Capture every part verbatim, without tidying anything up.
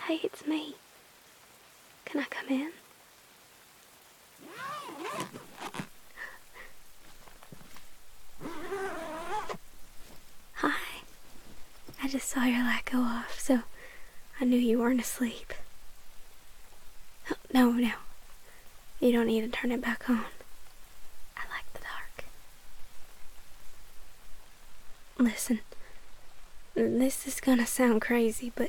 Hey, it's me. Can I come in? Hi. I just saw your light go off, so I knew you weren't asleep. Oh, no, no. You don't need to turn it back on. I like the dark. Listen, this is gonna sound crazy, but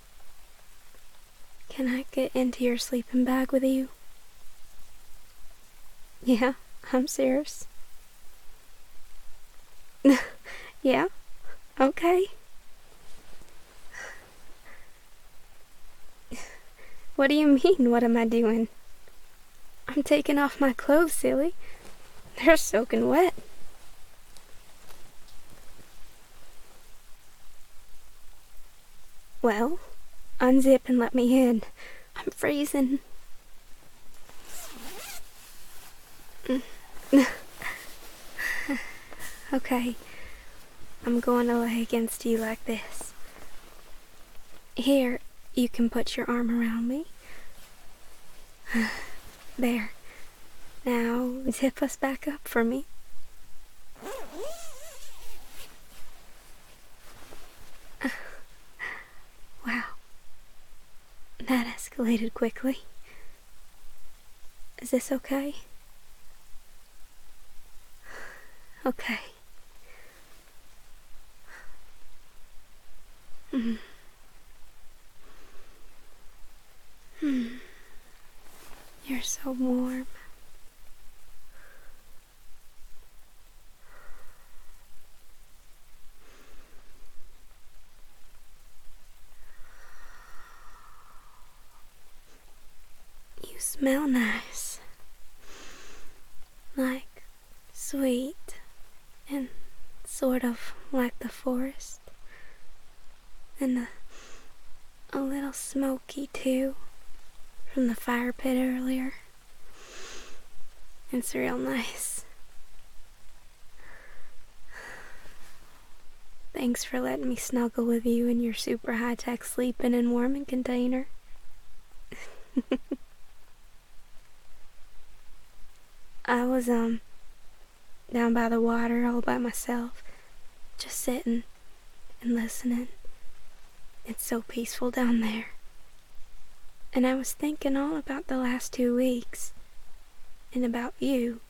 can I get into your sleeping bag with you? Yeah, I'm serious. Yeah? Okay. What do you mean, what am I doing? I'm taking off my clothes, silly. They're soaking wet. Well, unzip and let me in. I'm freezing. Okay, I'm going to lay against you like this. Here, you can put your arm around me. There. Now, zip us back up for me. Wow. That escalated quickly. Is this okay? Okay. Mm. Hmm. You're so warm. You smell nice. Like sweet and sort of like the forest. And a, a little smoky too from the fire pit earlier. It's real nice. Thanks for letting me snuggle with you in your super high-tech sleeping and warming container. I was, um, down by the water all by myself, just sitting and listening. It's so peaceful down there. And I was thinking all about the last two weeks, and about you.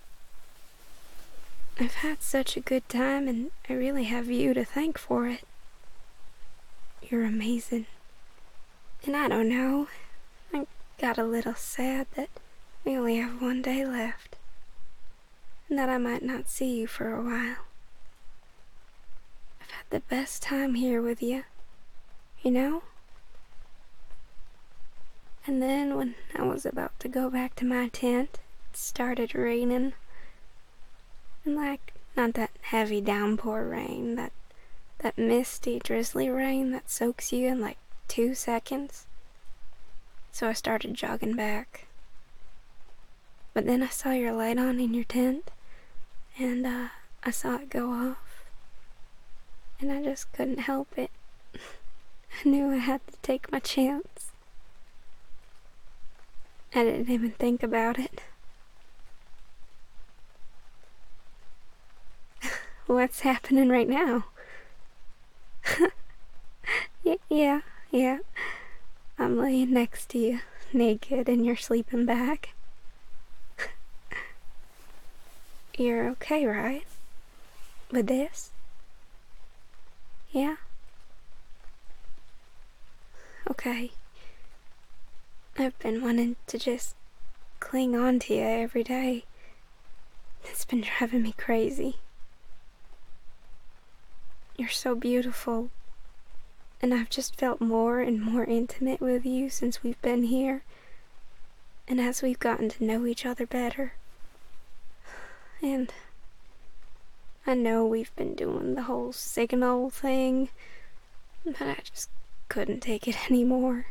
I've had such a good time, and I really have you to thank for it. You're amazing. And I don't know, I got a little sad that we only have one day left, and that I might not see you for a while. I've had the best time here with you, you know? And then when I was about to go back to my tent, it started raining. And like, not that heavy downpour rain, that, that misty, drizzly rain that soaks you in like two seconds. So I started jogging back. But then I saw your light on in your tent, and uh, I saw it go off. And I just couldn't help it. I knew I had to take my chance. I didn't even think about it. What's happening right now? y yeah, yeah. I'm laying next to you, naked in your sleeping bag. You're okay, right? With this? Yeah? Okay. I've been wanting to just cling on to you every day. It's been driving me crazy. You're so beautiful, and I've just felt more and more intimate with you since we've been here, and as we've gotten to know each other better. And I know we've been doing the whole signal thing, but I just couldn't take it anymore.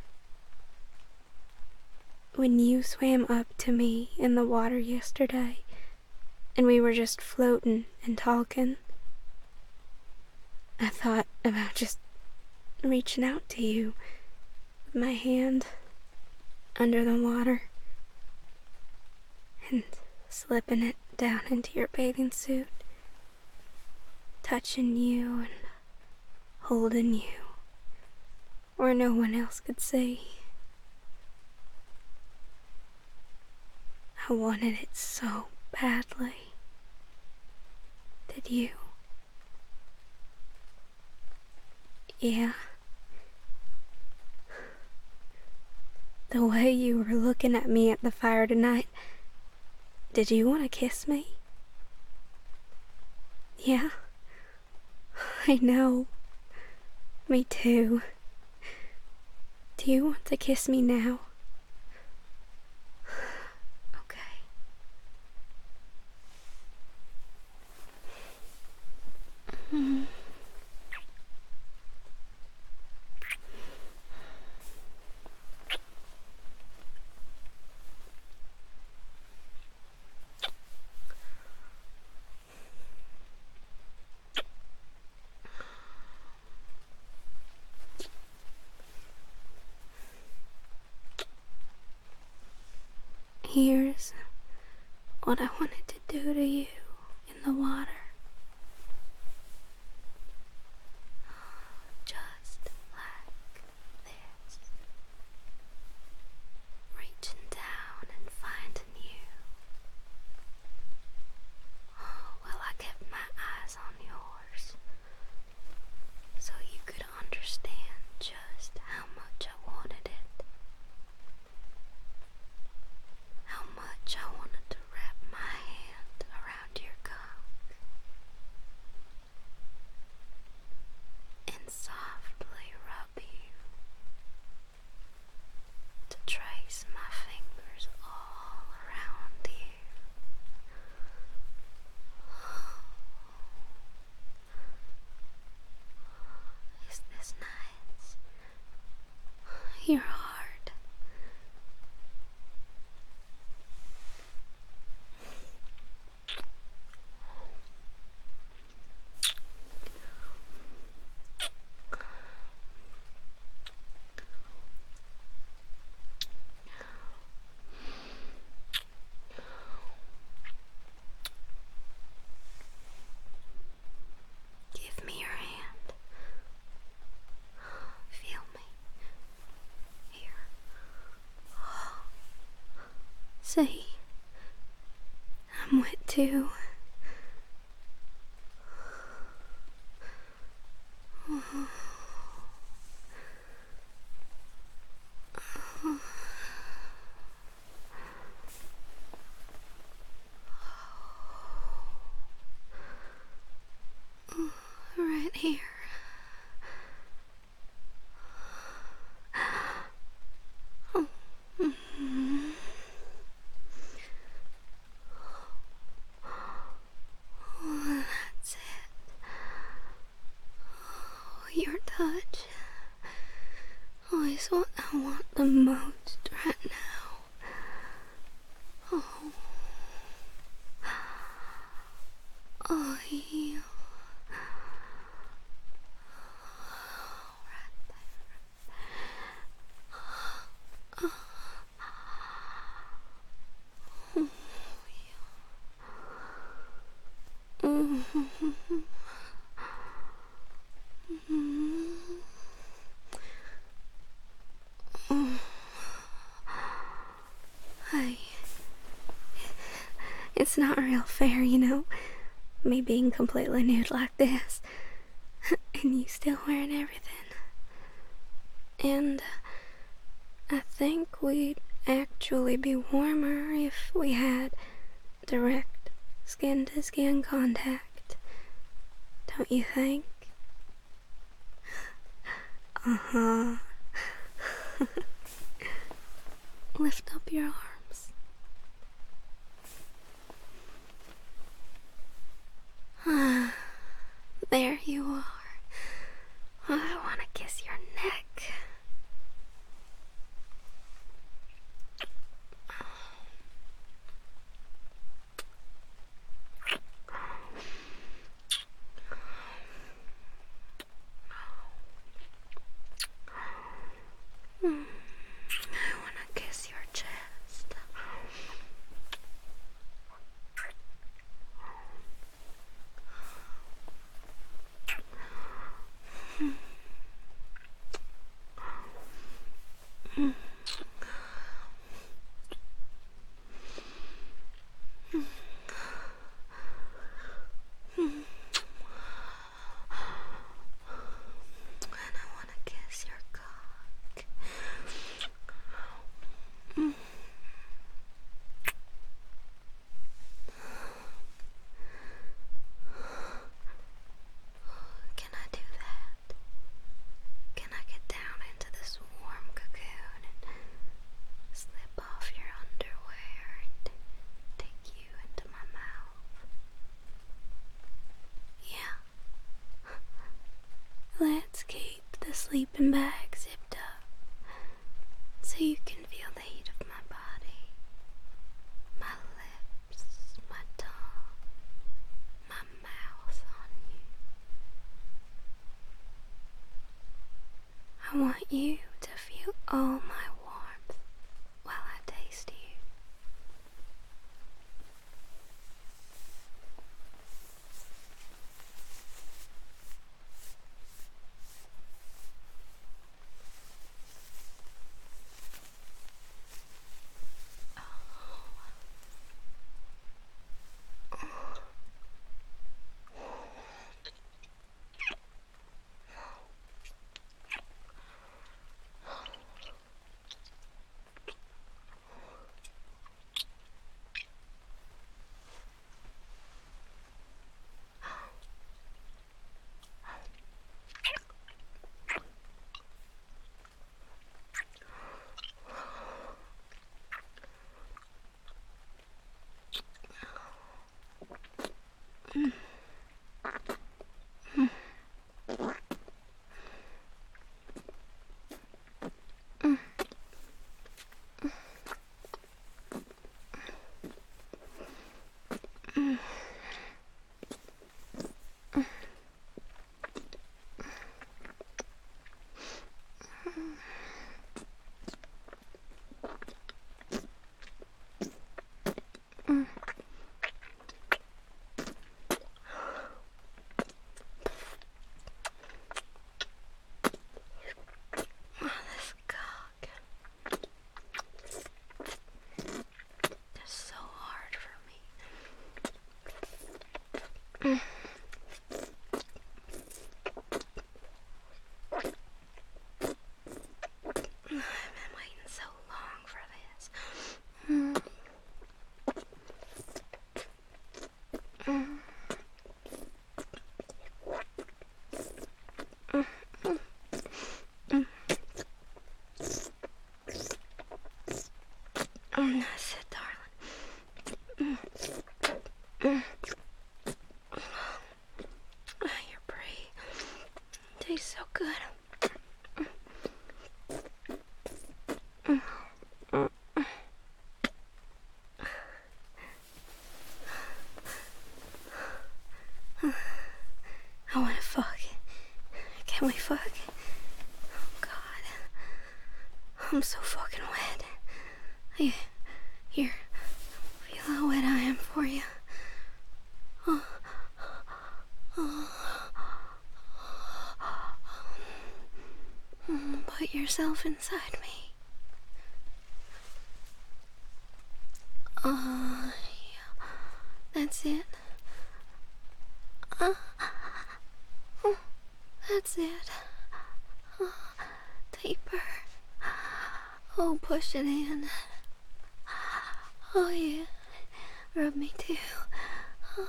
When you swam up to me in the water yesterday, and we were just floating and talking, I thought about just reaching out to you with my hand under the water and slipping it down into your bathing suit, touching you and holding you where no one else could see. I wanted it so badly. Did you? Yeah. The way you were looking at me at the fire tonight, did you want to kiss me? Yeah. I know. Me too. Do you want to kiss me now? Okay. Mm. Here's what I wanted to do to you in the water. Just like this. Reaching down and finding you. Well, I kept my eyes on yours so you could understand just how much I wanted it. How much I wanted to wrap my hand around your cock and softly rub you, to trace my fingers all around you. Is this nice? Your heart. Give me your hand. Feel me. Here. See, I'm wet too. Right here. Oh, that's it. Oh, your touch. Oh, is what I want the most right now. Oh. Oh, yeah. Hey, it's not real fair, you know, me being completely nude like this, and you still wearing everything. And I think we'd actually be warmer if we had direct skin-to-skin contact. Don't you think? Uh-huh. Lift up your arms. Ah, there you are. I want to kiss your neck. Mm. sleeping bag zipped up so you can feel the heat of my body, my lips, my tongue, my mouth on you. I want you to feel all my warmth while I taste you. Mm, that's it, darling. Mm. Mm. You're pretty. Tastes so good. Mm. Mm. I wanna fuck. Can we fuck? Oh God. I'm so fucking wet. I, here, feel how wet I am for you. Oh. Oh. Mm, put yourself inside me. Oh, yeah. That's it. Uh, oh, that's it. Oh, deeper. Oh, push it in. Oh, yeah. Rub me too. Oh.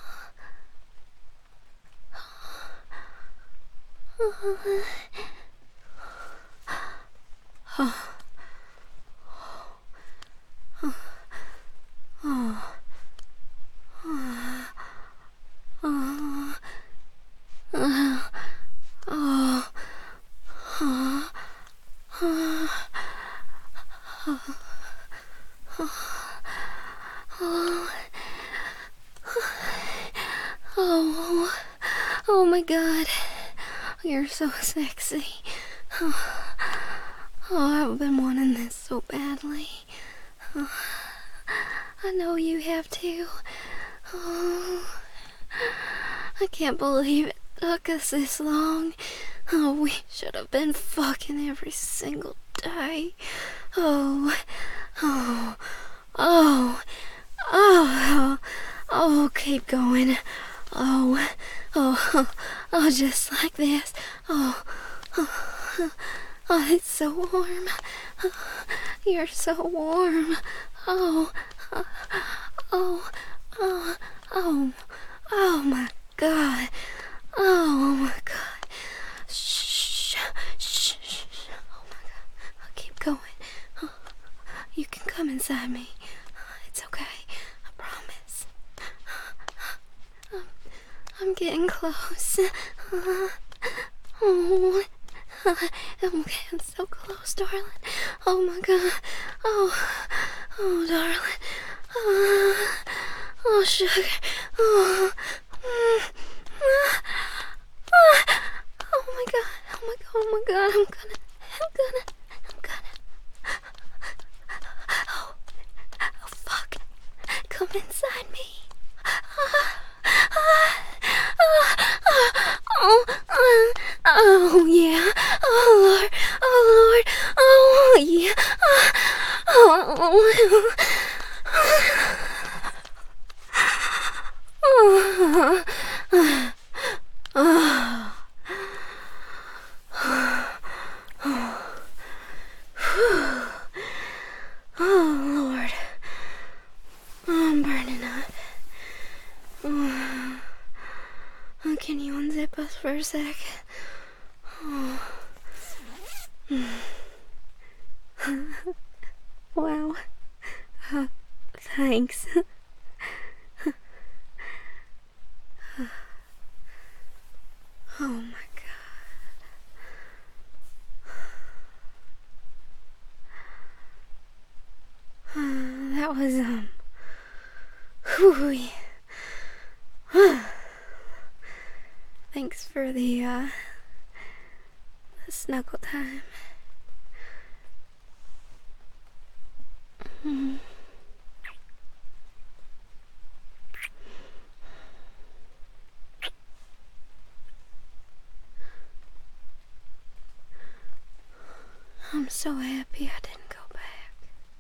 Oh. Oh. Oh. Oh. Oh. Oh. Oh. Oh. Oh. Oh my God. You're so sexy. Oh. Oh, I've been wanting this so badly. Oh. I know you have too. Oh. I can't believe it took us this long. Oh, we should have been fucking every single day. Oh, oh, oh, oh, oh, keep going. Oh, oh, oh, just like this. Oh, oh, oh, it's so warm. You're so warm. Oh, oh, oh, oh, oh, oh my God. Oh my God. Shh, shh, shh. Oh my God. I'll keep going. Oh, you can come inside me. It's okay. I promise. I'm, I'm getting close. Oh, Okay, I'm so close, darling. Oh my God. Oh, oh, darling. Oh, oh sugar. Oh, mm, ah, ah. Oh my God. Oh my God. Oh my God. I'm gonna. I'm gonna. I'm gonna. Oh, oh fuck. Come inside me. Oh, oh, oh, yeah. Oh, Lord. Oh, Lord. Oh, yeah. Oh, oh, oh, oh, oh, Lord. I'm burning up. Oh. Oh, can you unzip us for a sec? Oh. Wow. Uh, thanks. Oh my God. Uh, that was, um... Whew. Thanks for the, uh... the snuggle time. Mm. I'm so happy I didn't go back.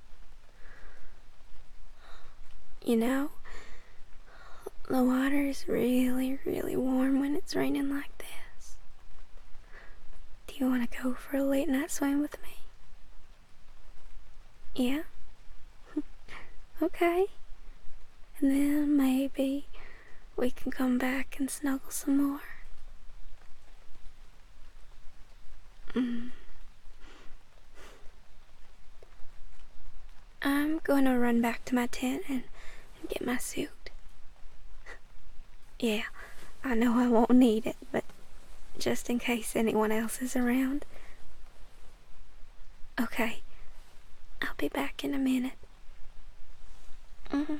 You know, the water is really, really warm when it's raining like this. Do you want to go for a late night swim with me? Yeah? Okay. And then maybe we can come back and snuggle some more. Mm. I'm going to run back to my tent and, and get my suit. Yeah, I know I won't need it, but just in case anyone else is around. Okay, I'll be back in a minute. Mm-hmm.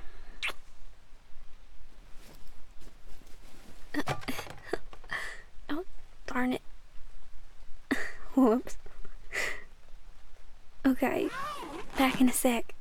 Uh, oh, darn it. Whoops. Okay, back in a sec.